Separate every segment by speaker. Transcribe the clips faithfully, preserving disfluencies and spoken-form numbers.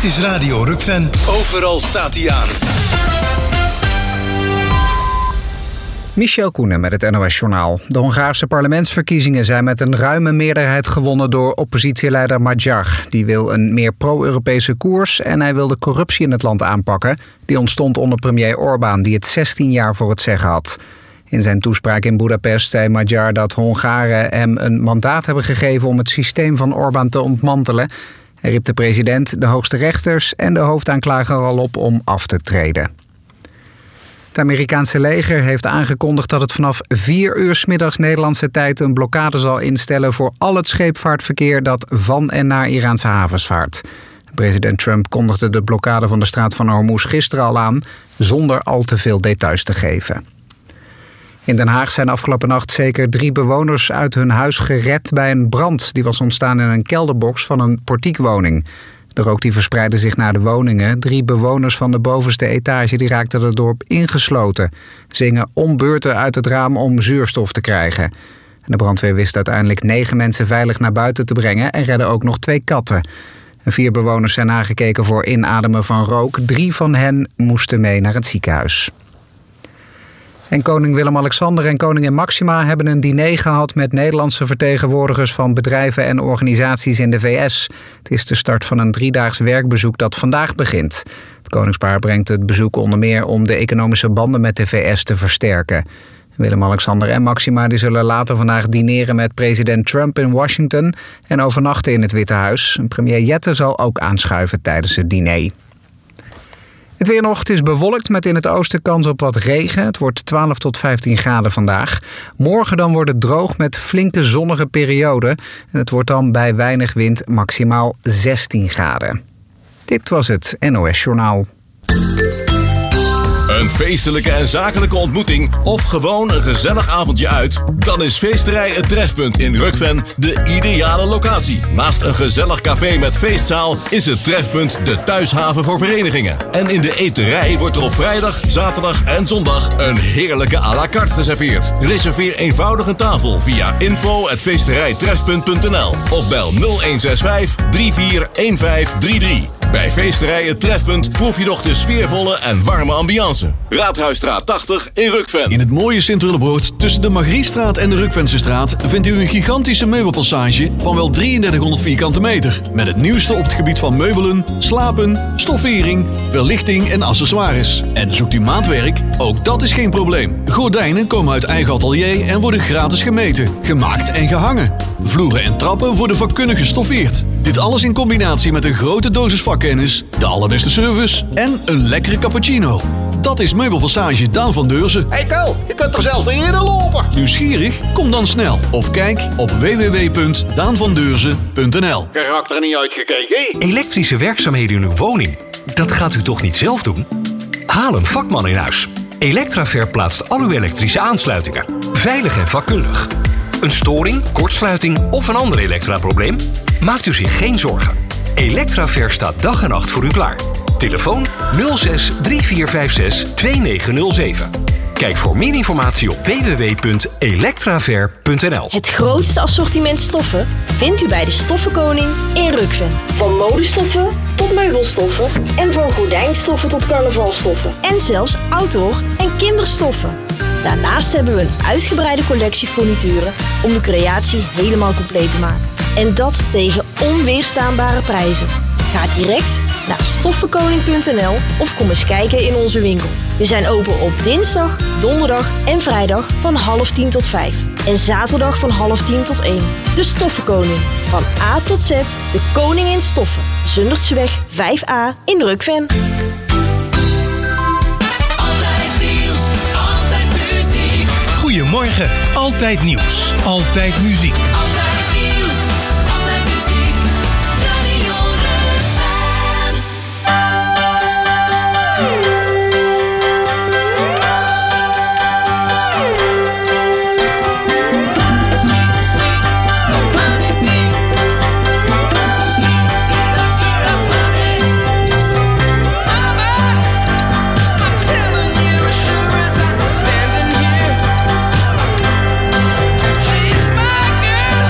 Speaker 1: is Radio Rukven. Overal staat hij aan.
Speaker 2: Michel Koenen met het N O S-journaal. De Hongaarse parlementsverkiezingen zijn met een ruime meerderheid gewonnen door oppositieleider Magyar. Die wil een meer pro-Europese koers en hij wil de corruptie in het land aanpakken. Die ontstond onder premier Orbán, die het zestien jaar voor het zeggen had. In zijn toespraak in Boedapest zei Magyar dat Hongaren hem een mandaat hebben gegeven om het systeem van Orbán te ontmantelen. Hij riep de president, de hoogste rechters en de hoofdaanklager al op om af te treden. Het Amerikaanse leger heeft aangekondigd dat het vanaf vier uur 's middags Nederlandse tijd een blokkade zal instellen voor al het scheepvaartverkeer dat van en naar Iraanse havens vaart. President Trump kondigde de blokkade van de straat van Hormuz gisteren al aan, zonder al te veel details te geven. In Den Haag zijn afgelopen nacht zeker drie bewoners uit hun huis gered bij een brand. Die was ontstaan in een kelderbox van een portiekwoning. De rook die verspreidde zich naar de woningen. Drie bewoners van de bovenste etage die raakten er door ingesloten. Ze gingen om beurten uit het raam om zuurstof te krijgen. En de brandweer wist uiteindelijk negen mensen veilig naar buiten te brengen en redde ook nog twee katten. En vier bewoners zijn aangekeken voor inademen van rook. Drie van hen moesten mee naar het ziekenhuis. En koning Willem-Alexander en koningin Maxima hebben een diner gehad met Nederlandse vertegenwoordigers van bedrijven en organisaties in de V S. Het is de start van een driedaags werkbezoek dat vandaag begint. Het koningspaar brengt het bezoek onder meer om de economische banden met de V S te versterken. Willem-Alexander en Maxima die zullen later vandaag dineren met president Trump in Washington en overnachten in het Witte Huis. Premier Jette zal ook aanschuiven tijdens het diner. Het weer nog, het is bewolkt met in het oosten kans op wat regen. Het wordt twaalf tot vijftien graden vandaag. Morgen dan wordt het droog met flinke zonnige perioden. En het wordt dan bij weinig wind maximaal zestien graden. Dit was het N O S-journaal.
Speaker 3: Een feestelijke en zakelijke ontmoeting of gewoon een gezellig avondje uit? Dan is Feesterij Het Trefpunt in Rukven de ideale locatie. Naast een gezellig café met feestzaal is het Trefpunt de thuishaven voor verenigingen. En in de eterij wordt er op vrijdag, zaterdag en zondag een heerlijke à la carte geserveerd. Reserveer eenvoudig een tafel via info at feesterijtrefpunt punt n l of bel nul een zes vijf drie vier een vijf drie drie. Bij Feesterij Het Trefpunt proef je nog de sfeervolle en warme ambiance. Raadhuisstraat tachtig in Rukven.
Speaker 4: In het mooie Sint-Willebroord tussen de Margrietstraat en de Rukvensestraat vindt u een gigantische meubelpassage van wel drieëndertighonderd vierkante meter. Met het nieuwste op het gebied van meubelen, slapen, stoffering, verlichting en accessoires. En zoekt u maatwerk? Ook dat is geen probleem. Gordijnen komen uit eigen atelier en worden gratis gemeten, gemaakt en gehangen. Vloeren en trappen worden vakkundig gestoffeerd. Dit alles in combinatie met een grote dosis vakkennis, de allerbeste service en een lekkere cappuccino. Dat is Meubelpassage Daan van Deurzen.
Speaker 5: Hey Ko, je kunt er zelfs niet in lopen.
Speaker 4: Nieuwsgierig? Kom dan snel of kijk op w w w punt daan van deurzen punt n l.
Speaker 5: Karakter niet uitgekeken.
Speaker 6: Elektrische werkzaamheden in uw woning, dat gaat u toch niet zelf doen? Haal een vakman in huis. Electraver plaatst al uw elektrische aansluitingen. Veilig en vakkundig. Een storing, kortsluiting of een ander elektraprobleem? Maakt u zich geen zorgen. Electraver staat dag en nacht voor u klaar. Telefoon nul zes drie vier vijf zes twee negen nul zeven. Kijk voor meer informatie op w w w punt electraver punt n l.
Speaker 7: Het grootste assortiment stoffen vindt u bij de Stoffenkoning in Rukven. Van modestoffen tot meubelstoffen en van gordijnstoffen tot carnavalstoffen. En zelfs outdoor- en kinderstoffen. Daarnaast hebben we een uitgebreide collectie furnituren om de creatie helemaal compleet te maken. En dat tegen onweerstaanbare prijzen. Ga direct naar stoffenkoning punt n l of kom eens kijken in onze winkel. We zijn open op dinsdag, donderdag en vrijdag van half tien tot vijf. En zaterdag van half tien tot één. De Stoffenkoning. Van A tot Z, de koning in stoffen. Zundertseweg vijf a in Rukven.
Speaker 1: Goedemorgen, altijd nieuws, altijd muziek.
Speaker 8: Altijd nieuws, altijd muziek, Radio Rukven.
Speaker 9: Standing here, she's my girl.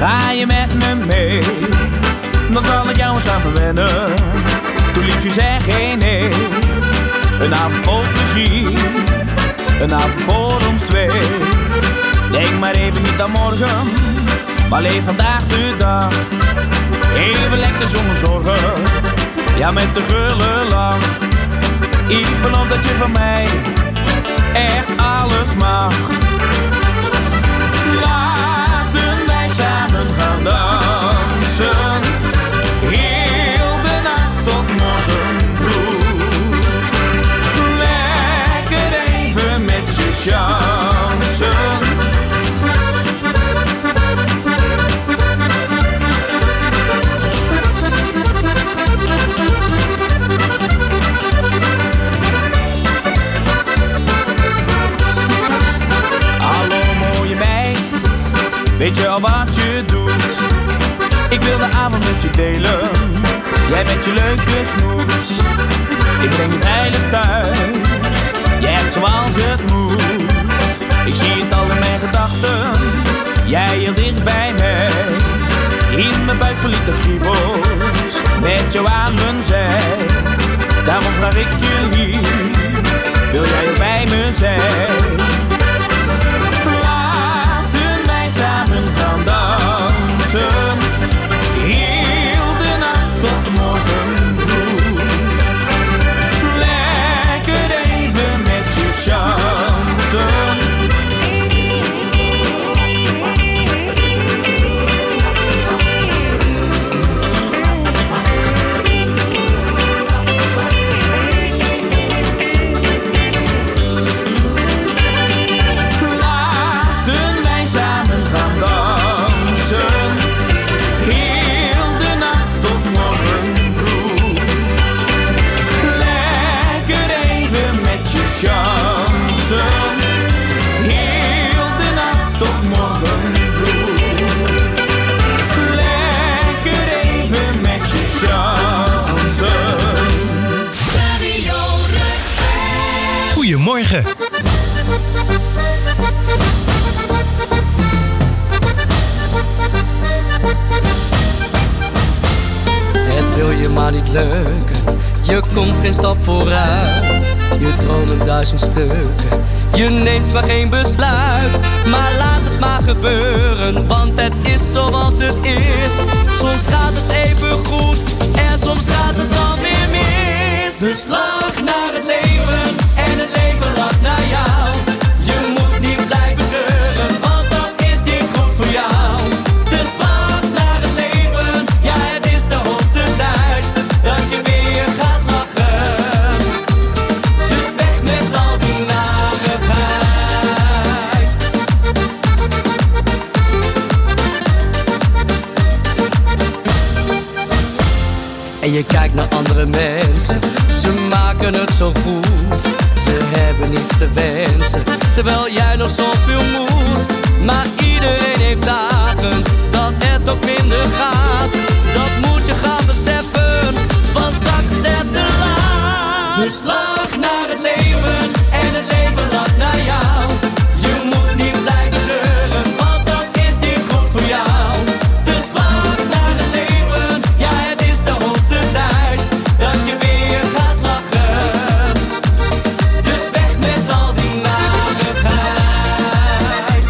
Speaker 9: Ga je met me mee, dan zal ik jou eens aan verwennen. Doe liefje, zeg geen nee. Een avond vol plezier, een avond voor ons twee. Denk maar even niet aan morgen, maar leef vandaag de dag. Even lekker zonder zorgen, ja met de gulle lach. Ik beloof dat je van mij echt alles mag. Laten wij samen gaan dansen, heel de nacht tot morgen vroeg. Lekker even met je chansen. Weet je al wat je doet? Ik wil de avond met je delen. Jij met je leuke snoet. Ik breng je veilig thuis. Jij echt zoals het moet. Ik zie het al in mijn gedachten. Jij heel dicht bij mij. In mijn buik verliep de kriebels. Met jou aan mijn zij. Daarom vraag ik je lief. Wil jij ook bij me zijn? Samen gaan dansen, heel de nacht tot morgen vroeg. Lekker even met je chansen.
Speaker 1: Goedemorgen.
Speaker 10: Het wil je maar niet lukken, je komt geen stap vooruit. Je droomt in duizend stukken, je neemt maar geen besluit. Maar laat het maar gebeuren, want het is zoals het is. Soms gaat het even goed en soms gaat het dan weer mis. Dus lach naar het leven en het leven lacht naar jou. Je moet niet blijven treuren, want dat is niet goed voor jou. Dus lach naar het leven, ja het is de hoogste tijd dat je weer gaat lachen. Dus weg met al die narigheid. En je kijkt naar andere mensen, ze maken het zo goed. Ze hebben niets te wensen, terwijl jij nog zoveel moet. Maar iedereen heeft dagen dat het ook minder gaat. Dat moet je gaan beseffen, want straks is het te laat. Dus lach naar het leven en het leven lacht naar jou. Je moet niet blijven treuren, want dat is niet goed voor jou. Dus lach naar het leven, ja het is de hoogste tijd dat je weer gaat lachen. Dus weg met al die narigheid.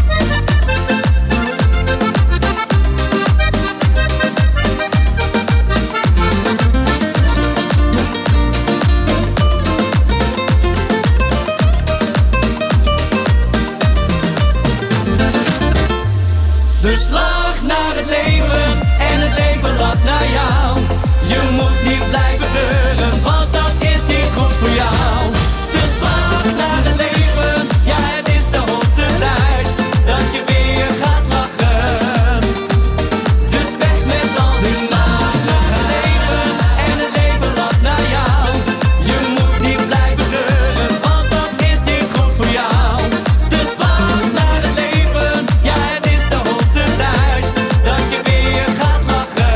Speaker 10: Dus lach naar het leven en het leven lacht naar jou. Je moet niet blijven deuren, want dat is niet goed voor jou. Dus lach naar het leven, ja het is de hoogste tijd dat je weer gaat lachen. Dus weg met al die narigheid. En het leven lacht naar jou. Je moet niet blijven deuren, want dat is niet goed voor jou. Dus lach naar het leven, ja het is de hoogste tijd dat je weer gaat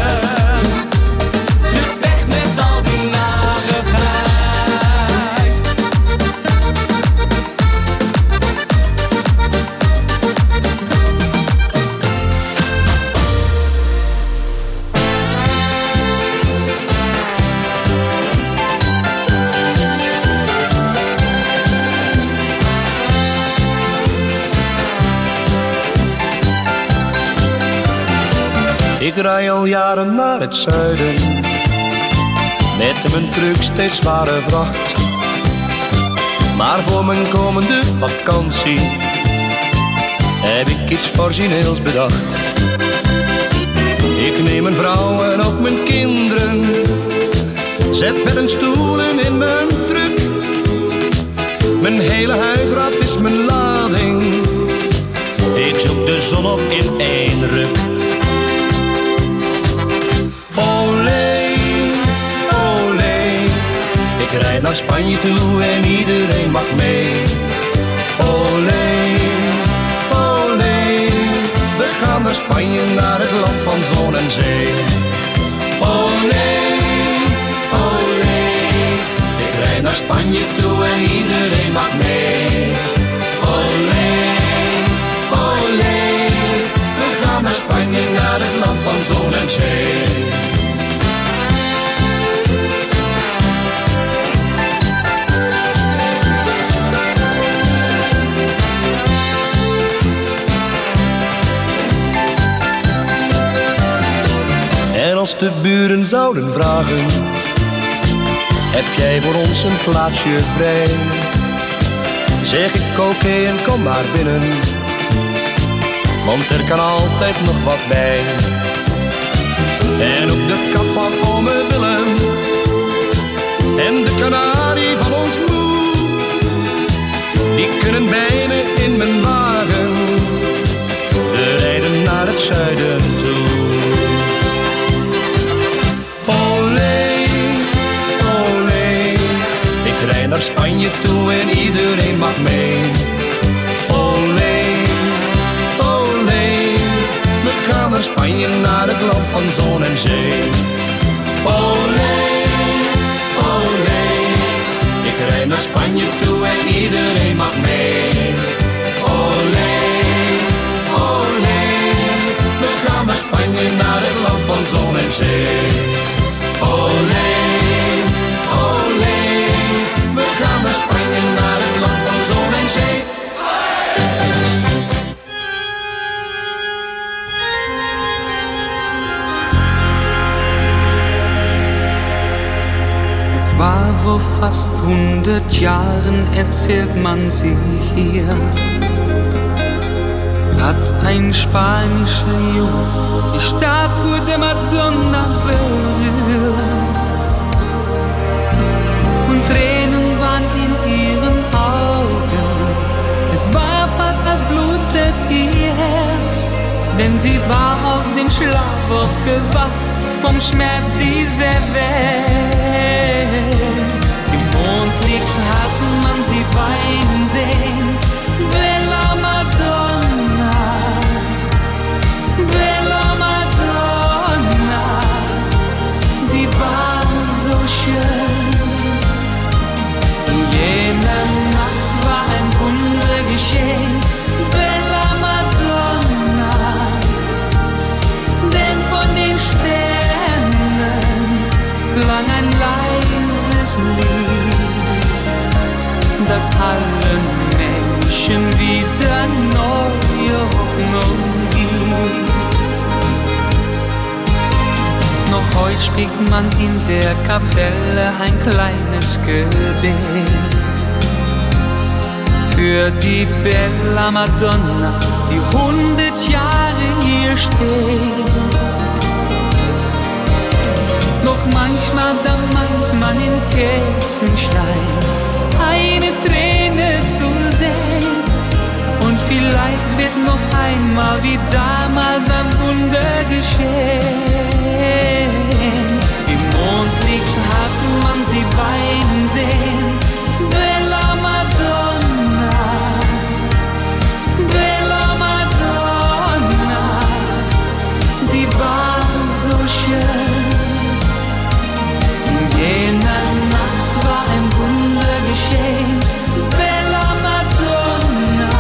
Speaker 10: lachen. Dus weg met al die narigheid.
Speaker 11: Ik rij al jaren naar het zuiden, met mijn truck steeds zware vracht. Maar voor mijn komende vakantie heb ik iets origineels bedacht. Ik neem mijn vrouw en ook mijn kinderen, zet met een stoelen in mijn truck. Mijn hele huisraad is mijn lading, ik zoek de zon op in één ruk. Olé, olé, ik rijd naar Spanje toe en iedereen mag mee. Olé, olé, we gaan naar Spanje, naar het land van zon en zee. Olé, olé, ik rijd naar Spanje toe en iedereen mag mee. Olé, olé, we gaan naar Spanje, naar het land van zon en zee. En als de buren zouden vragen, heb jij voor ons een plaatsje vrij? Zeg ik oké en kom maar binnen, want er kan altijd nog wat bij. En ook de kat van ome Willem en de kanarie van ons moe, die kunnen bij me in mijn wagen. We rijden naar het zuiden toe. Ik rijd naar Spanje toe en iedereen mag mee. Olé, olé, we gaan naar Spanje, naar het land van zon en zee. Olé, olé, ik rijd naar Spanje toe en iedereen mag mee. Olé, olé, we gaan naar Spanje, naar het land van zon en zee. Olé, olé, we gaan naar Spanje, naar het land van zon en zee.
Speaker 12: Es war vor fast hundert Jahren, erzählt man sich hier, hat ein spanischer Junge die Statue der Madonna berührt. Und Tränen waren in ihren Augen, es war fast als blutet ihr Herz, denn sie war aus dem Schlaf aufgewacht, vom Schmerz dieser Welt. Im Mondlicht hat man sie weinen sehen, Bella Madonna, Bella Madonna, sie war so schön. In jener Nacht war ein Wunder geschehen, Bella Madonna, denn von den Sternen klang ein leises Lied, das allen Menschen wieder neue Hoffnung gibt. Noch heute spricht man in der Kapelle ein kleines Gebet für die Bella Madonna, die hundert Jahre hier steht. Doch manchmal, da meint man in Kerzenstein eine Träne zu sehen, und vielleicht wird noch einmal wie damals ein Wunder geschehen. Im Mondlicht hat man sie weinen sehen, Bella Madonna, Bella Madonna, sie war so schön. In jener Nacht war ein Wunder geschehen, Bella Madonna,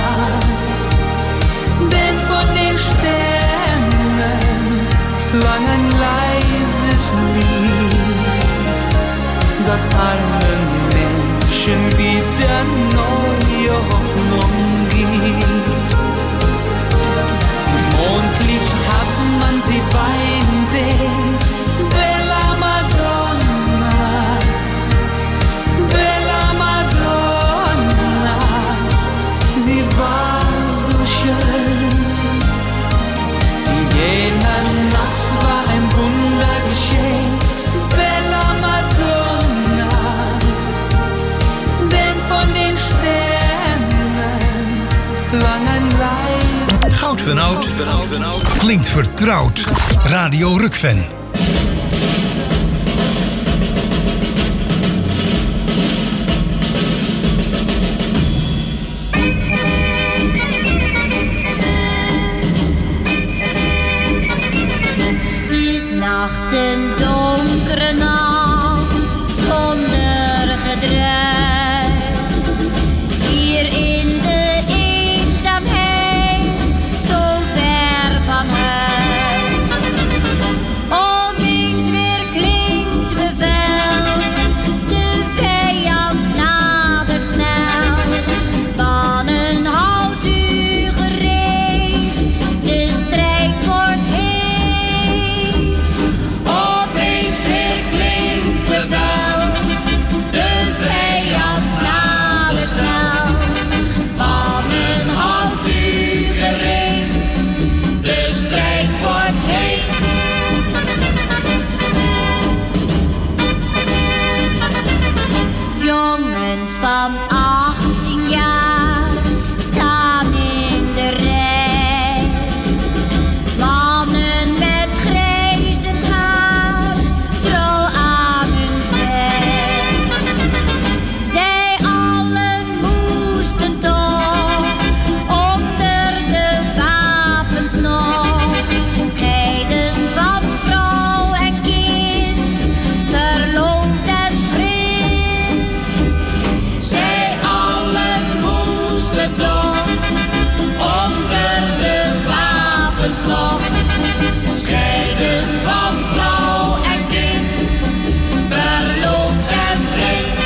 Speaker 12: denn von den Sternen klang ein leises Lied, das allen Menschen wieder neue Hoffnung gibt. Im Mondlicht hat man sie weinen
Speaker 1: van oud, klinkt vertrouwd. Radio Rukven.
Speaker 13: Nacht, een donkere nacht, zonder gedruis. Hier in de eenzaamheid, zo ver van huis. Opeens weer klinkt bevel, de vijand nadert snel. Bannen houdt u gereed, de strijd wordt heet. Van achttien jaar staan in de rij. Mannen met grijzend haar, trouw aan hun zij. Zij allen moesten toch onder de wapens nog scheiden van vrouw en kind, verloofd en vriend. Zij allen moesten toch onder de wapens nog scheiden van vrouw en kind, verloofd en vreemd.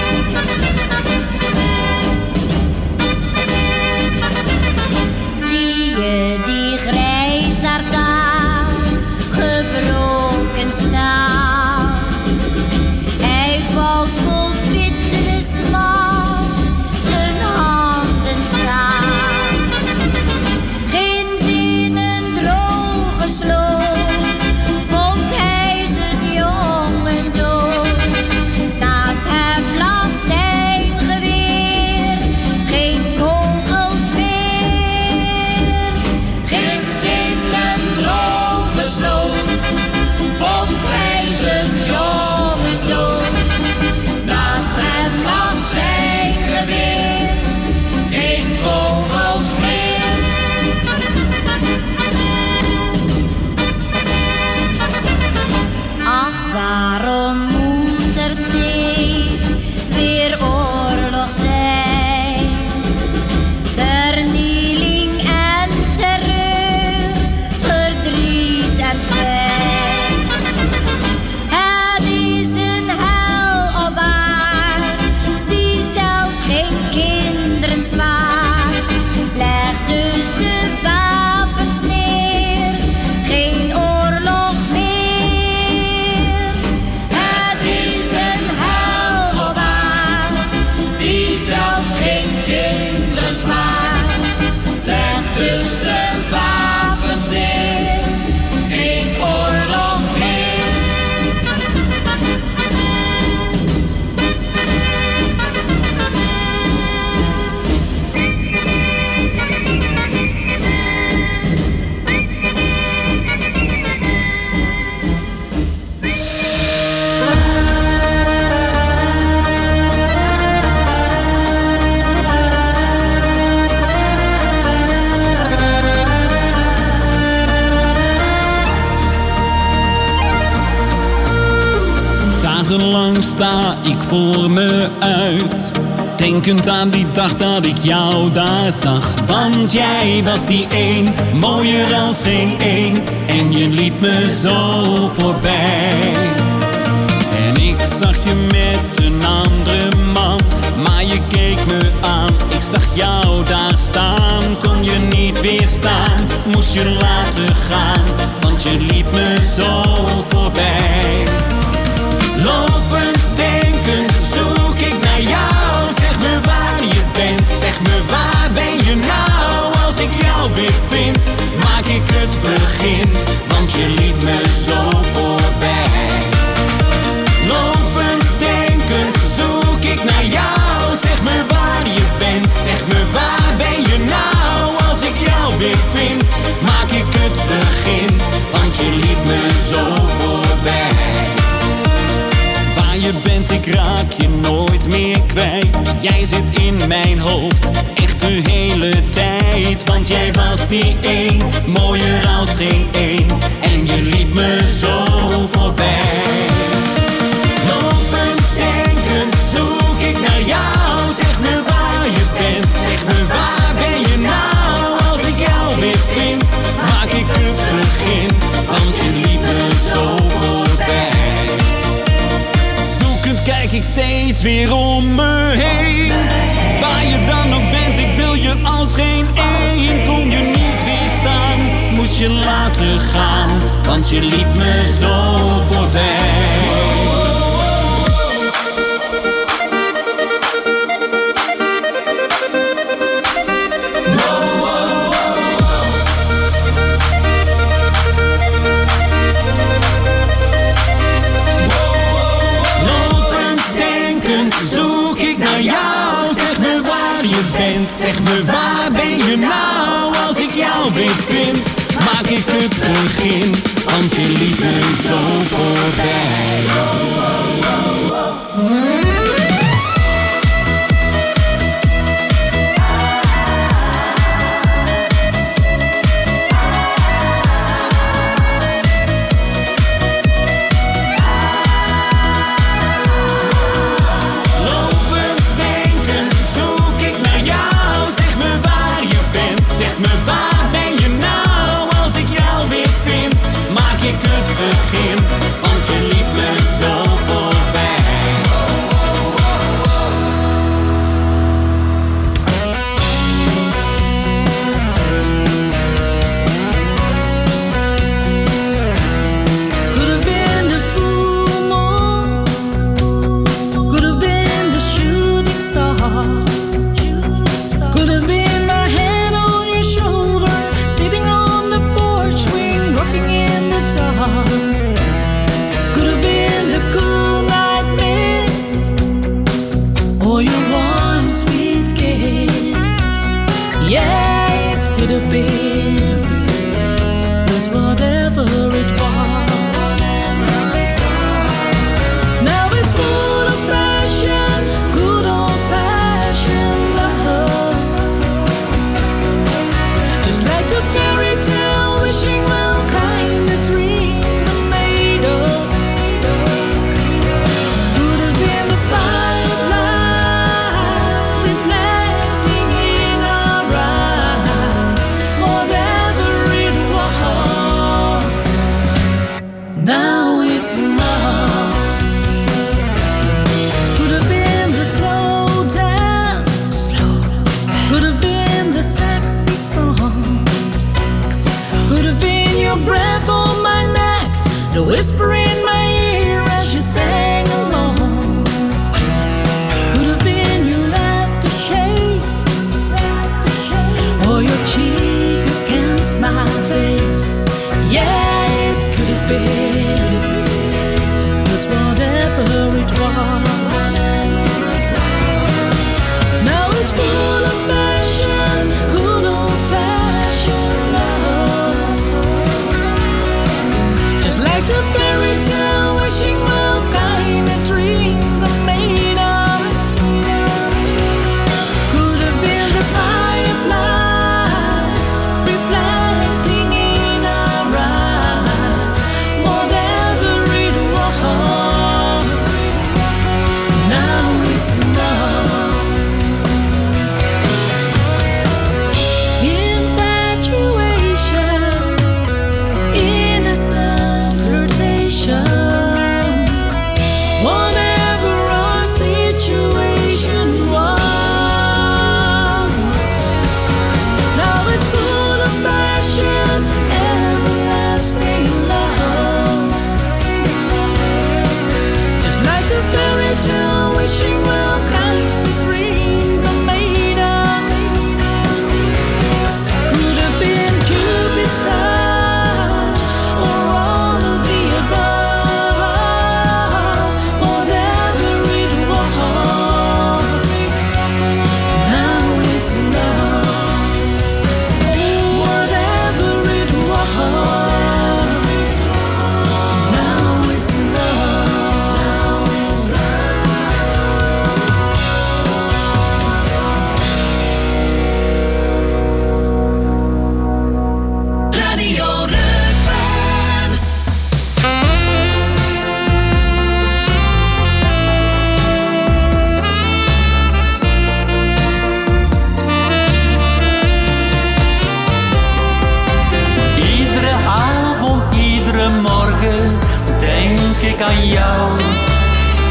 Speaker 13: Zie je die grijsaard daar, gebroken staan? Hij valt vol bittere smart, zijn handen staan. Geen zinnen droog gesloten, vond hij zijn jongen dood. Naast hem lag zijn geweer, geen kogels meer. Geen zinnen droog gesloten, vond hij zijn jongen dood. Naast hem lag zijn geweer, geen kogels meer. Ach, waarom moet er steeds weer oorlog zijn? Vernieling en terreur, verdriet en pijn. Het is een hel op aard, die zelfs geen kinderen spaart. Leg dus de wapens neer, geen oorlog meer. Het is een hel op aard, die zelfs geen kinderen spaart. Leg dus de wapens neer, geen oorlog meer.
Speaker 14: Dagenlang sta ik voor me uit, denkend aan die dag dat ik jou daar zag. Want jij was die een, mooier als geen een, en je liep me zo voorbij. En ik zag je met een andere man, maar je keek me aan. Ik zag jou daar staan, kon je niet weerstaan, moest je laten gaan, want je liep me zo voorbij. Lopend, denkend, zoek ik naar jou. Zeg me waar je bent, zeg me waar ben je nou? Als ik jou weer vind, maak ik het begin, want je liep me zo voorbij. Lopend, denkend, zoek ik naar jou. Zeg me waar je bent, zeg me waar ben je nou? Als ik jou weer vind, Jij zit in mijn hoofd, echt de hele tijd. Want jij was die één, mooier als geen één. En je liep me zo voorbij. Lopend, denkend, zoek ik naar jou. Zeg me waar je bent, zeg me waar ben je nou. Als ik jou weer vind, maak ik het begin. Want je liep me zo voorbij. Zoekend kijk ik steeds weer om me heen. Waar je dan ook bent, ik wil je als geen één. Kon je niet weerstaan, moest je laten gaan. Want je liep me zo voorbij. Zeg me waar ben je nou, als ik jou weer vind, maak ik het begin, want je liep me zo voorbij. Want je liep me zo voorbij.
Speaker 15: Could have been the full moon, could have been the shooting star, could have been my hand on your shoulder, sitting on the porch swing, rocking in the dark. Could have been the cool night mist, or your warm sweet kiss. Yeah, it could have been, but whatever it was, now it's full of passion, good old-fashioned love. Just like the fairy tale, wishing well kind of dreams are made of. Could have been the firelight reflecting in our eyes. Whatever it was, now it's not. Could have been the slow dance, could have been the sexy song, could have been your breath on my neck, the whisper in my ear as you sang along. Could have been your laughter shade, or your cheek against my face. Yeah, it could have been, but whatever it was, now it's full of passion, good old-fashioned love. Just like the fairy tale, wishing well kind of dreams are made of. Could have been the fireflies reflecting in our eyes. Whatever it was, now it's not. Infatuation, innocent flirtation, whatever our situation was, now it's full of passion, everlasting love. Just like the fairy tale, wishing well kind of dreams are made of. Could have been Cupid's touch, or all of the above. Whatever it was, now it's not. Whatever it was, now it's not.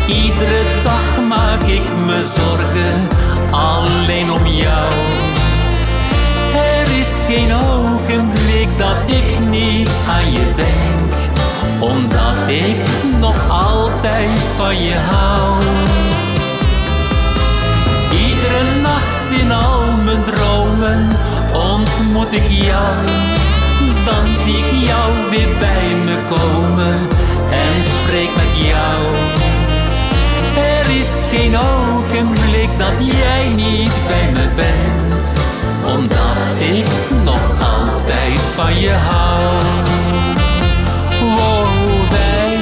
Speaker 14: Iedere dag maak ik me zorgen, alleen om jou. Er is geen ogenblik dat ik niet aan je denk, omdat ik nog altijd van je hou. Iedere nacht in al mijn dromen ontmoet ik jou. Dan zie ik jou weer bij me komen en spreek met jou. Er is geen ogenblik dat jij niet bij me bent, omdat ik nog altijd van je hou. Oh, wij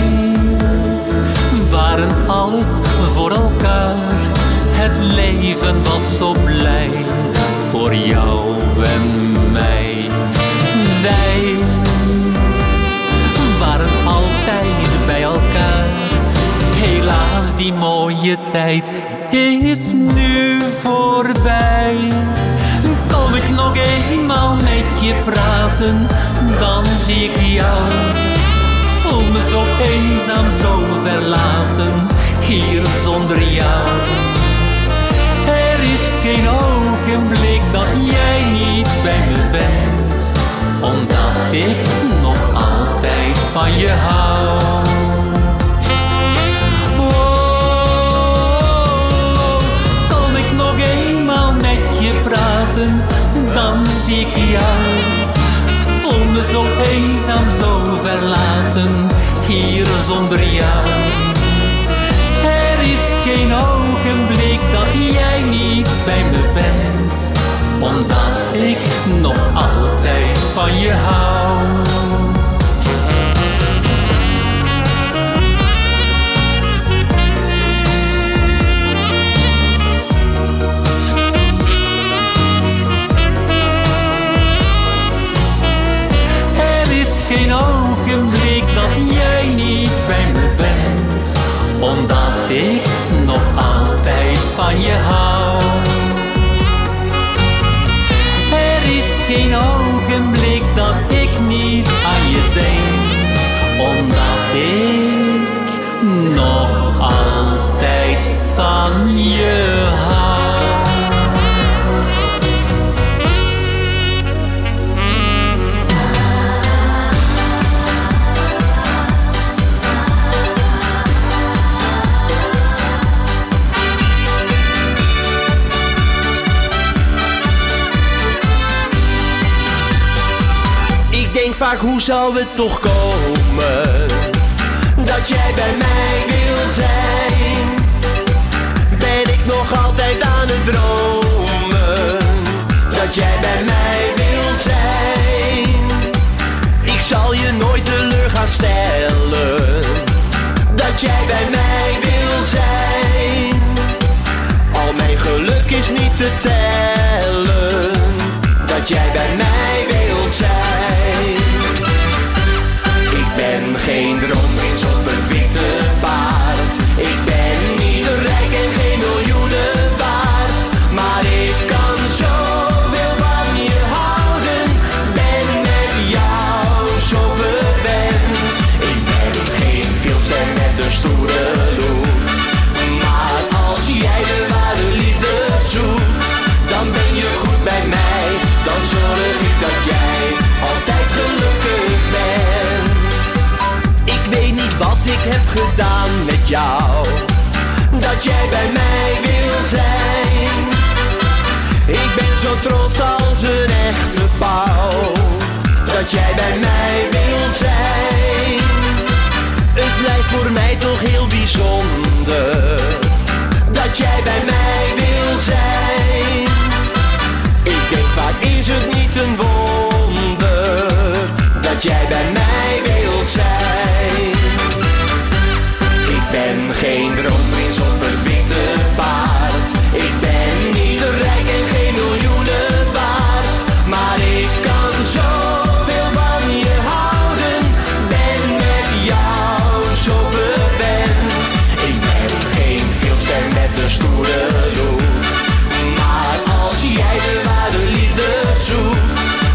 Speaker 14: waren alles voor elkaar. Het leven was zo blij voor jou en mij. Wij waren altijd bij elkaar. Helaas, die mooie tijd is nu voorbij. Kom ik nog eenmaal met je praten, dan zie ik jou. Voel me zo eenzaam, zo verlaten, hier zonder jou. Er is geen ogenblik dat jij niet bij me bent, omdat ik nog altijd van je hou. Praten, dan zie ik jou. Ik voel me zo eenzaam, zo verlaten, hier zonder jou. Er is geen ogenblik dat jij niet bij me bent, omdat ik nog altijd van je hou. Geen ogenblik dat jij niet bij me bent, omdat ik nog altijd van je hou. Er is geen ogenblik dat ik niet aan je denk, omdat ik nog altijd van je hou.
Speaker 16: Vaak, hoe zou het toch komen dat jij bij mij wil zijn? Ben ik nog altijd aan het dromen dat jij bij mij wil zijn? Ik zal je nooit teleur gaan stellen dat jij bij mij wil zijn. Al mijn geluk is niet te tellen dat jij bij mij wil zijn. Ik ben geen droomprins op het witte paard. Ik ben niet rijk en geen miljoenen waard, maar ik kan zoveel van je houden. Ben met jou zo verwend. Ik ben geen filmster met een stoere look, maar als jij de ware liefde zoekt, dan ben je goed bij mij. Dan zorg ik dat jij altijd gelukkig bent. Ik weet niet wat ik heb gedaan met jou, dat jij bij mij wil zijn. Ik ben zo trots als een echte pauw, dat jij bij mij wil zijn. Het blijft voor mij toch heel bijzonder, dat jij bij mij wil zijn. Ik denk vaak, is het niet een wonder dat jij bij mij wil zijn? Ik ben geen droomprins op het witte paard. Ik ben niet rijk en geen miljoenen waard, maar ik kan zoveel van je houden. Ben met jou zo verwend. Ik ben geen filmster met een stoere look, maar als jij de ware liefde zoekt,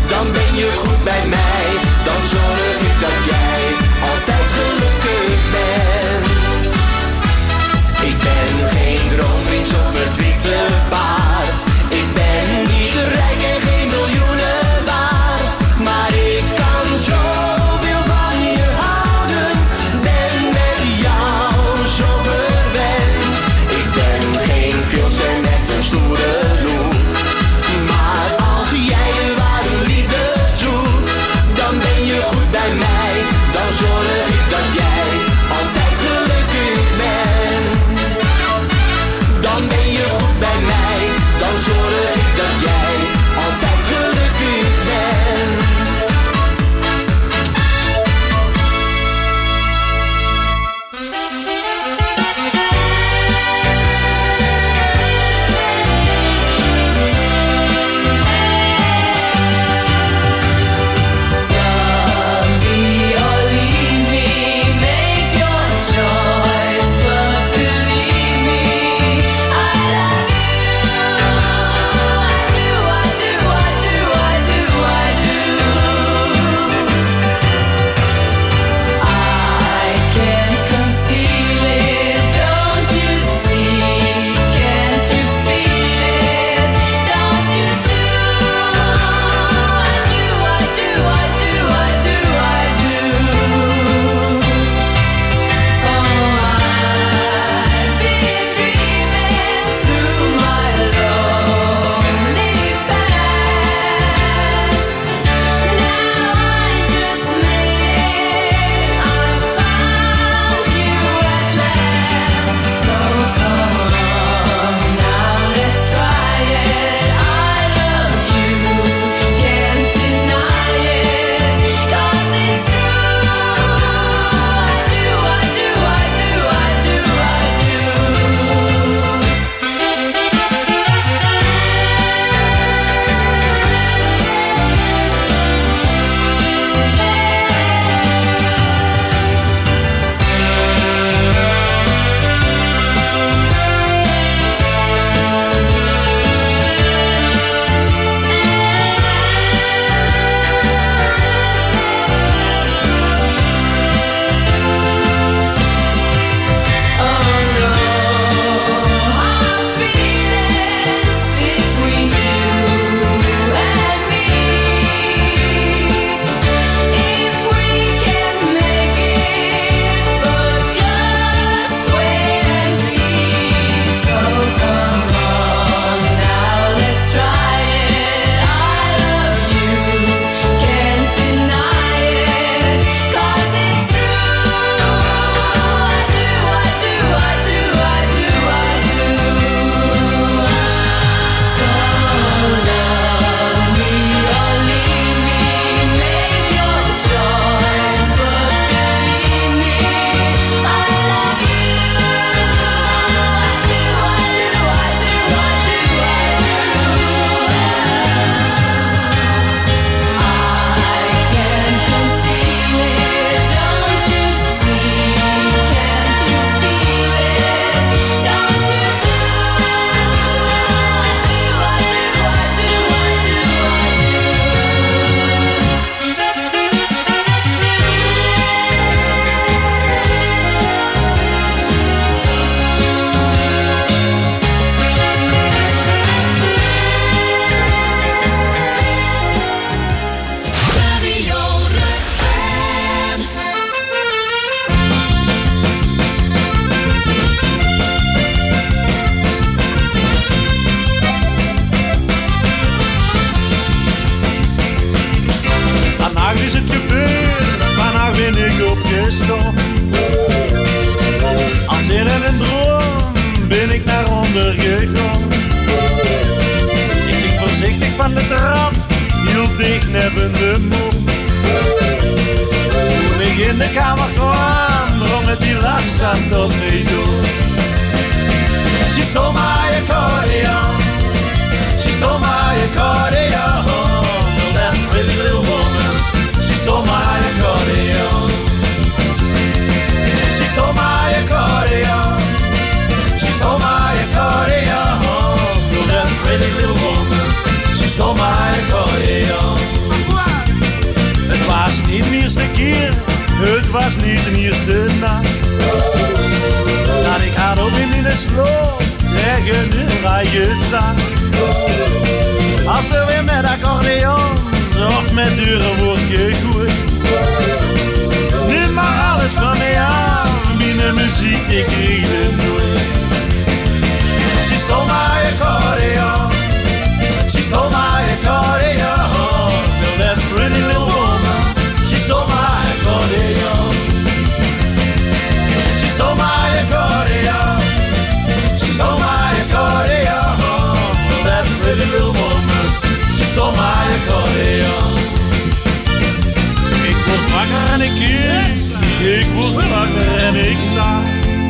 Speaker 16: dan zorg ik dat jij altijd gelukkig bent. Dan ben je goed bij mij, dan zorg ik dat jij altijd gelukkig bent.
Speaker 17: Als in een droom ben ik naar onder gegaan. Ik ging voorzichtig van de trap, hield dicht neben de mond. Toen ik in de kamer kwam, drong het die langzaam tot me door. She stole my accordion, she stole my accordion. Oh, that pretty little woman, she stole my accordion. She stole my accordion, she stole my accordion. Oh, that pretty little woman, she stole my accordion. Het was niet de eerste keer, het was niet de eerste nacht. Dat ik haar op in de sloot tegen de raaien zag. Als er weer met accordeon of met deuren wordt gegooid. Neem maar alles van mij aan, binnen muziek, ik ried het nooit. She stole my accordeon, she stole my accordeon. Oh, that pretty little woman, she stole my accordeon. Ik word wakker en ik zag.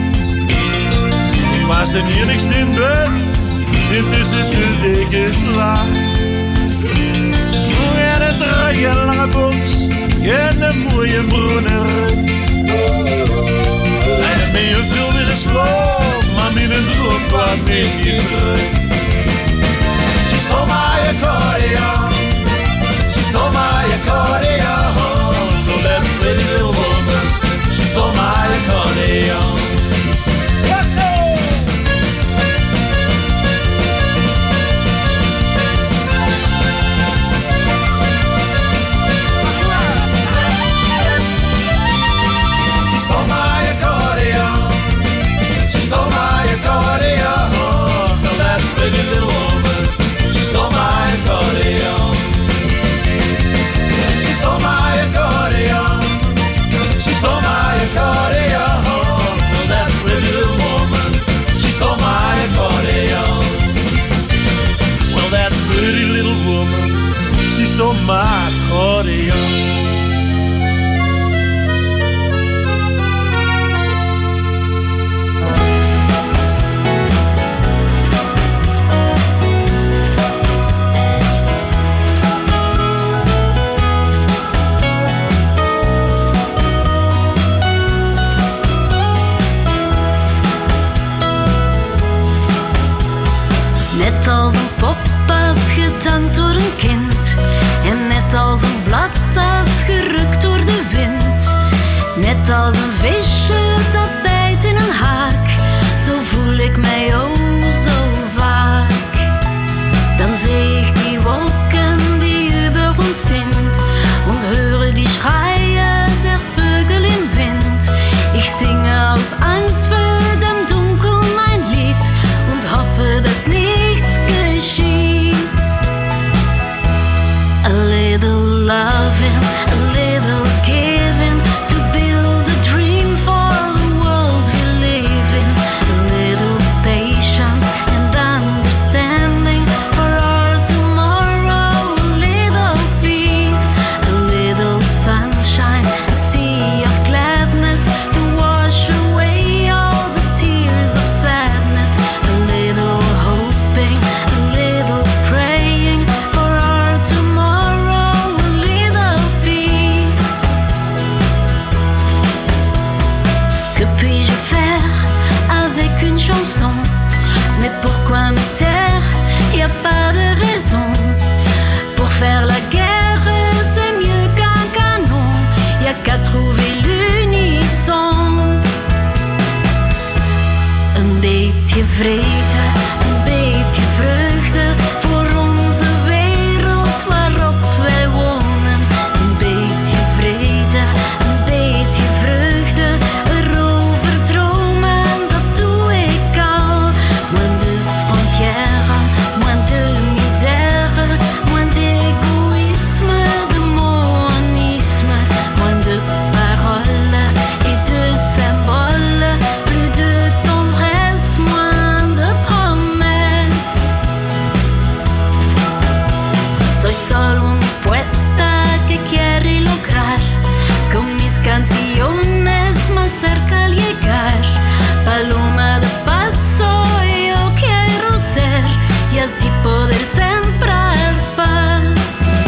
Speaker 17: Ik was de enigste in bed, intussen de dekens lag. En een draaie lange box en een mooie bruine rug. En met een veel meer slaap, maar met een droom kwam ik niet terug. She stole my accordion, she stole my accordion. Oh, that pretty little woman, she stole my accordion. She stole my accordion, she stole my accordion. Oh, that pretty little woman, she stole my accordion. She stole my accordion, she stole my accordion. Oh, that pretty little woman, she stole my accordion. Well, that pretty little woman, she stole my accordion.
Speaker 18: Net als een pop afgedankt door een kind. En net als een blad afgerukt door de wind. Net als een visje dat bijt in een haak. Zo voel ik mij oh zo vaak. Dan zie ik die wolken die über uns sind. Und höre die Schreie der Vögel im Wind. Ich singe aus Angst für dem Dunkel mein Lied. Und hoffe, dass nichts geschieht. A little loving, a little giving, to build a dream for the world we live in. A little patience and understanding for our tomorrow. A little peace, a little sunshine, a sea of gladness to wash away all the tears of sadness. A little hoping, a little praying for our tomorrow. A little peace. Que puis-je faire avec une chanson? Mais pourquoi me taire? Y a pas de raison. Pour faire la guerre, c'est mieux qu'un canon. Y a qu'à trouver l'unisson. Een beetje vrede, een beetje vreugde voor onze wereld waarop wij wonen. Een beetje vrede, een beetje vreugde, erover dromen, dat doe ik al. Moins de frontières, moins de misère, moins d'égoïsme, de monisme, moins de paroles et de symboles, plus de tendresse, moins de promesses. Soy solo un poeta que quiere lograr con mis canciones más cerca al llegar. Paloma de paso yo quiero ser y así poder sembrar paz.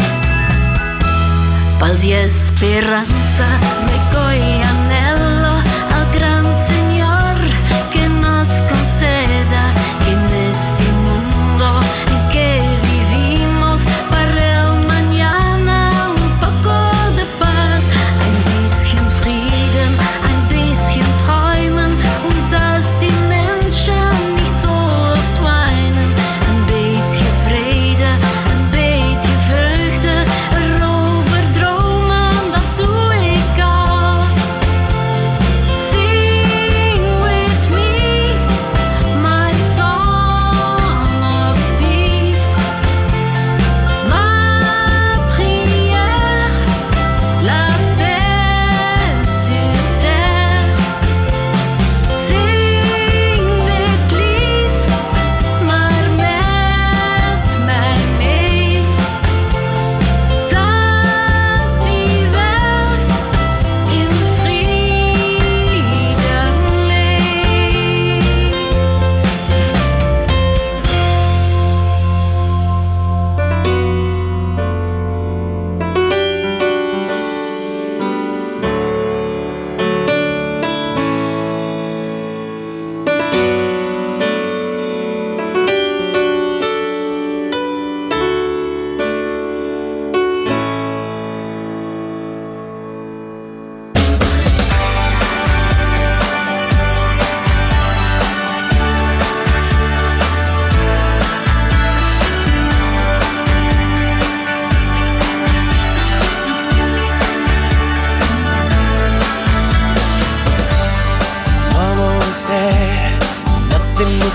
Speaker 18: Paz y esperanza, ruego y anhelo al gran Señor que nos conceda que en este mundo en que vivimos para el mañana un poco de paz. Ein bisschen Frieden, ein bisschen Träumen und dass die Menschen nicht so oft weinen. Ein beetje vrede, een beetje vreugde, erover dromen, dat doe ik al.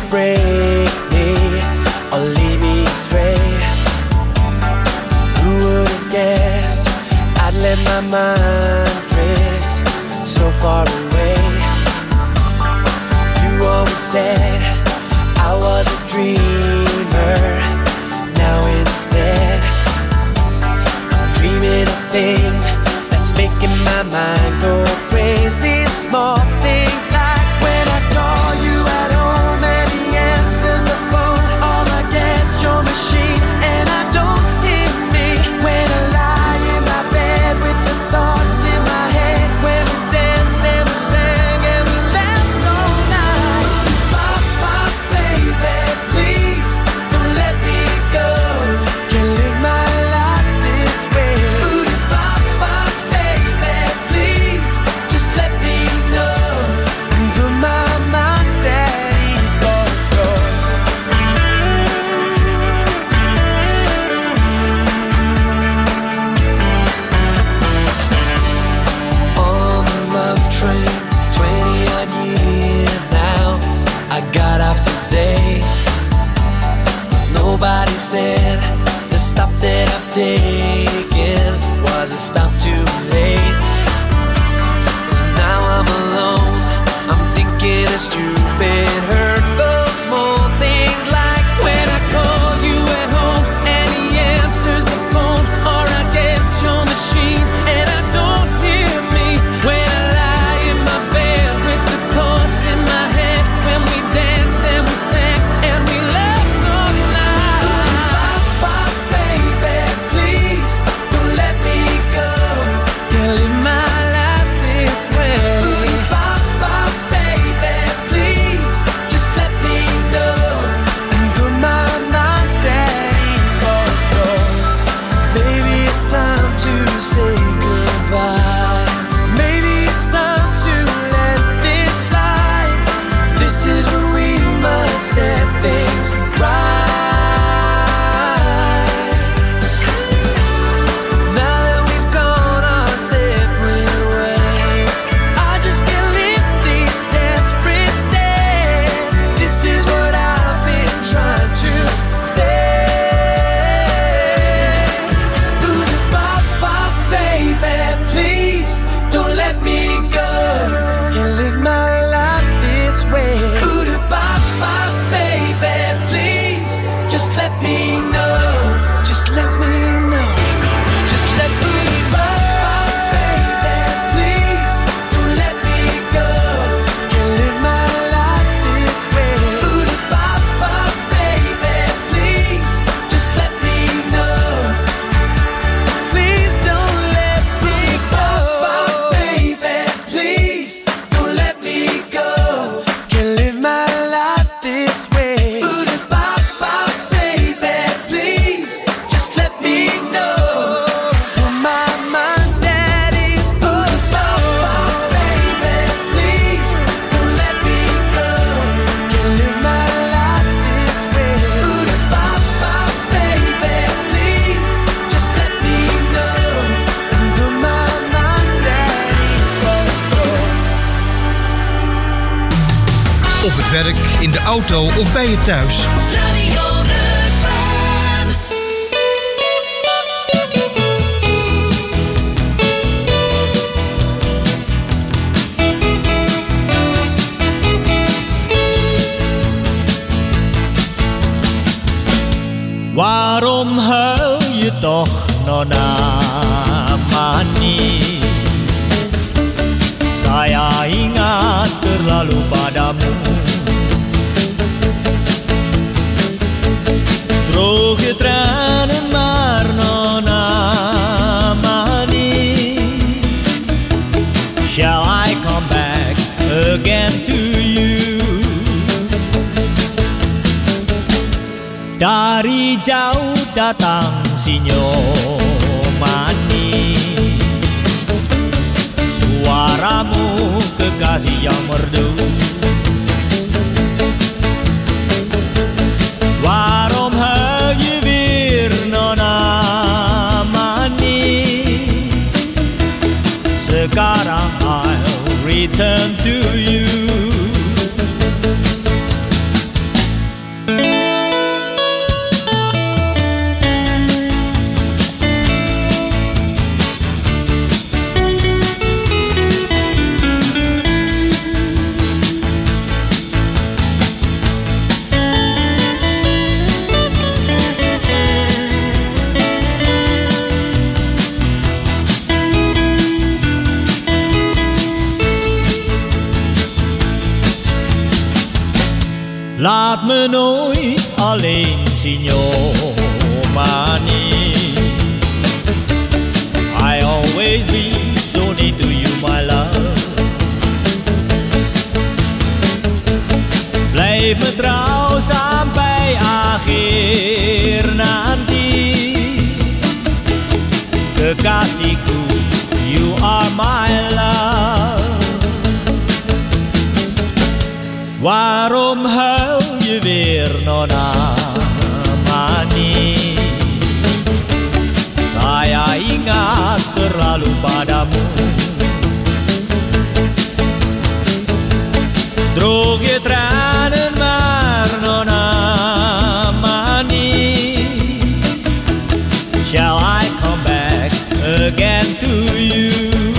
Speaker 16: break me or lead me astray. Who would have guessed I'd let my mind drift so far away? You always said I was a dreamer. Now instead I'm dreaming of things that's making my mind go crazy. Small things like when I call you at home and he answers the phone, or I get your machine and I don't hear me. When I lie in my bed with the thoughts in my head, when we danced and we sang and we laughed all night. Bop, bop, baby, please don't let me go. Can't live my life this way. Ooh, bop, bop, baby, please just let me know. And put my mind at ease for sure. On the love train, twenty odd years now, I got off today. Nobody said the stop that I've taken was a stop too late. 'Cause now I'm alone, I'm thinking of stupid, hurtful small things like when I call you at home and he answers the phone, or I get your machine and I don't hear me. When I lie in my bed with the thoughts in my head, when we danced and we sang and we laughed all night. Bop, baby, please don't let me go. Can't live my life this way. Bop, bop, baby, please just let me know. And put my mind at ease for sure. Maybe it's time to say goodbye. Maybe it's time to let this slide. This is when we must set things right. Now that we've gone our separate ways, I just can't live these desperate days. This is what I've been trying to say. Ooh, bop, bop, baby, please don't let me go. Can't live my life this way. Ooh, bop, bop, baby, please just let me know. Just let me know. Just let me bop, bop, baby, please don't let me go. Can't live my life this way. Ooh, bop, bop, baby, please just let me know. Please don't let me go. Bop, baby, please don't let me go. Can't live my life this way. Ooh, bop, bop, baby, please just let me know. Put my mind at ease. Ooh, bop, bop, baby, please don't let me go. Can't live my life this way. Ooh, bop, bop, baby, please just let me know. And put my mind at ease for sure.
Speaker 1: Op het werk, in de auto of bij je thuis.
Speaker 8: Radio Rukven.
Speaker 9: Waarom huil je toch, Nona Mani? Saya ingat terlalu padamu. Droog je tranen maar, Nona Mani. Shall I come back again to you? Dari jauh datang sinyo Mani, suaramu kekasih yang merdu. Waarom huil je weer, Nona Mani? Sekarang I'll return to you. Laat me nooit alleen zien, Jomani. I always be so near to you, my love. Blijf me trouw sampai akhir nanti. Kekasihku, you are my love. Waarom huil je weer, Nona Mani? Saya ingat terlalu padamu. Droog je tranen maar, Nona Mani. Shall I come back again to you?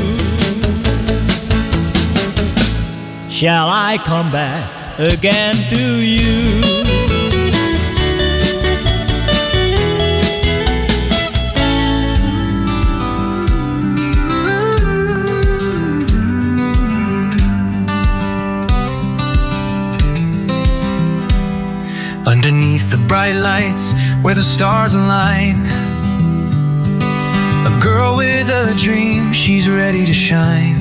Speaker 9: Shall I come back again to you?
Speaker 19: Underneath the bright lights where the stars align, a girl with a dream, she's ready to shine.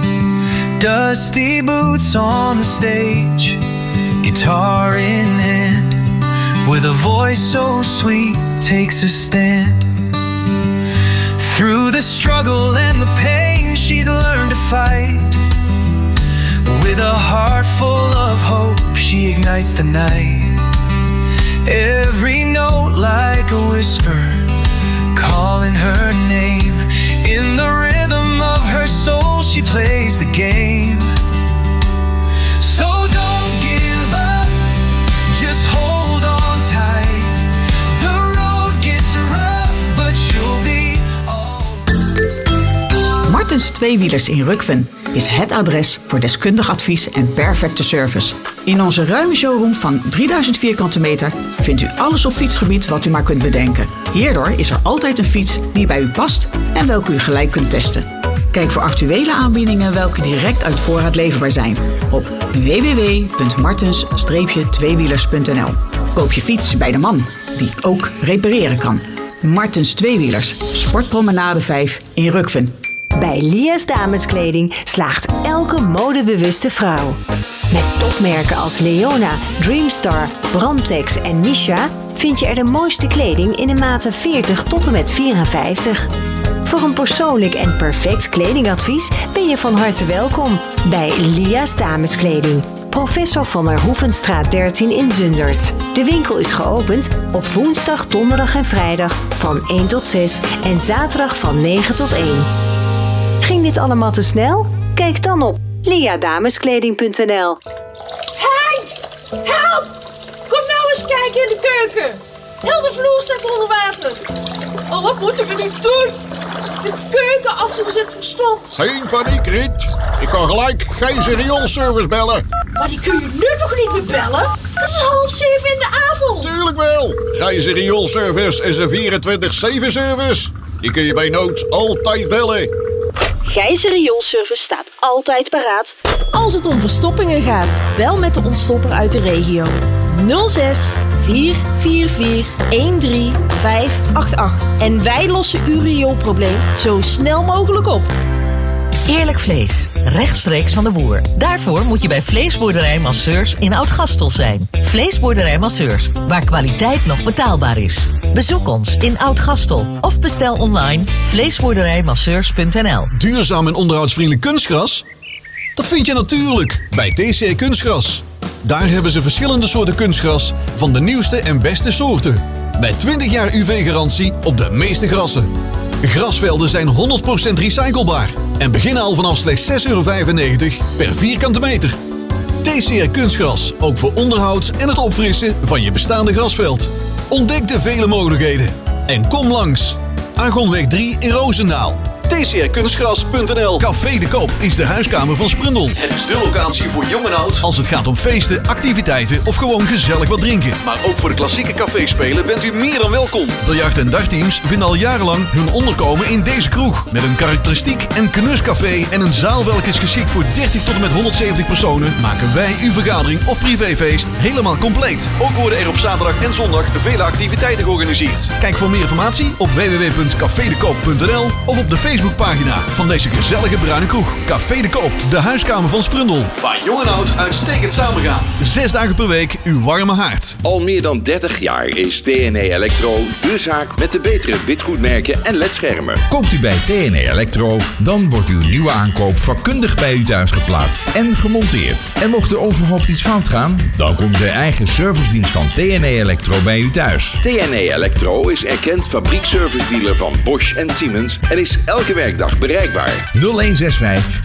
Speaker 19: Dusty boots on the stage, guitar in hand, with a voice so sweet, takes a stand. Through the struggle and the pain, she's learned to fight. With a heart full of hope, she ignites the night. Every note like a whisper, calling her name. In the rhythm of her soul, she plays the game. So don't give up, just hold on tight. The road gets rough, but you'll be alright.
Speaker 20: Martens Tweewielers in Rukven is het adres voor deskundig advies en perfecte service. In onze ruime showroom van drieduizend vierkante meter vindt u alles op fietsgebied wat u maar kunt bedenken. Hierdoor is er altijd een fiets die bij u past en welke u gelijk kunt testen. Kijk voor actuele aanbiedingen welke direct uit voorraad leverbaar zijn op w w w punt martens tweewielers punt n l. Koop je fiets bij de man die ook repareren kan. Martens Tweewielers, Sportpromenade vijf in Rukven.
Speaker 21: Bij Lia's Dameskleding slaagt elke modebewuste vrouw. Met topmerken als Leona, Dreamstar, Brandtex en Misha vind je er de mooiste kleding in de maten veertig tot en met vierenvijftig. Voor een persoonlijk en perfect kledingadvies ben je van harte welkom bij Lia's Dameskleding. Professor van der Hoevenstraat dertien in Zundert. De winkel is geopend op woensdag, donderdag en vrijdag van één tot zes en zaterdag van negen tot één. Ging dit allemaal te snel? Kijk dan op liadameskleding punt n l.
Speaker 22: Hey! Help! Kom nou eens kijken in de keuken. Heel de vloer staat onder water. Oh, wat moeten we nu doen? De keukenafvoer zit verstompt.
Speaker 5: Geen paniek, Riet. Ik kan gelijk Gijs rioolservice bellen.
Speaker 22: Maar die kun je nu toch niet meer bellen? Het is half zeven in de avond.
Speaker 5: Tuurlijk wel. Gijs rioolservice is een vierentwintig zeven service. Die kun je bij nood altijd bellen.
Speaker 7: Gijzer Rioolservice staat altijd paraat.
Speaker 22: Als het om verstoppingen gaat, bel met de ontstopper uit de regio. nul zes vier vier vier een drie vijf acht acht. En wij lossen uw rioolprobleem zo snel mogelijk op.
Speaker 23: Eerlijk vlees, rechtstreeks van de boer. Daarvoor moet je bij Vleesboerderij Masseurs in Oud-Gastel zijn. Vleesboerderij Masseurs, waar kwaliteit nog betaalbaar is. Bezoek ons in Oud-Gastel of bestel online vleesboerderijmasseurs punt n l.
Speaker 4: Duurzaam en onderhoudsvriendelijk kunstgras? Dat vind je natuurlijk bij T C R Kunstgras. Daar hebben ze verschillende soorten kunstgras van de nieuwste en beste soorten. Met twintig jaar U V-garantie op de meeste grassen. Grasvelden zijn honderd procent recyclebaar en beginnen al vanaf slechts zes euro vijfennegentig per vierkante meter. T C R Kunstgras, ook voor onderhoud en het opfrissen van je bestaande grasveld. Ontdek de vele mogelijkheden en kom langs. Argonweg drie in Roosendaal. t c r kunstgras punt n l. Café de Koop is de huiskamer van Sprundel. Het is de locatie voor jong en oud als het gaat om feesten, activiteiten of gewoon gezellig wat drinken. Maar ook voor de klassieke caféspelen bent u meer dan welkom. Biljart- en dagteams vinden al jarenlang hun onderkomen in deze kroeg. Met een karakteristiek en knuscafé en een zaal welke is geschikt voor dertig tot en met honderdzeventig personen, maken wij uw vergadering of privéfeest helemaal compleet. Ook worden er op zaterdag en zondag vele activiteiten georganiseerd. Kijk voor meer informatie op w w w punt café de koop punt n l of op de Facebookpagina van deze gezellige bruine kroeg. Café de Koop, de huiskamer van Sprundel. Waar jong en oud uitstekend samengaan. Zes dagen per week uw warme haard.
Speaker 2: Al meer dan dertig jaar is T N E Electro de zaak met de betere witgoedmerken en ledschermen.
Speaker 3: Koopt u bij T N E Electro, dan wordt uw nieuwe aankoop vakkundig bij u thuis geplaatst en gemonteerd. En mocht er onverhoopt iets fout gaan, dan komt de eigen servicedienst van T N E Electro bij u thuis.
Speaker 2: T N E Electro is erkend fabriekservice dealer van Bosch en Siemens en is elke werkdag bereikbaar.
Speaker 3: nul een zes vijf,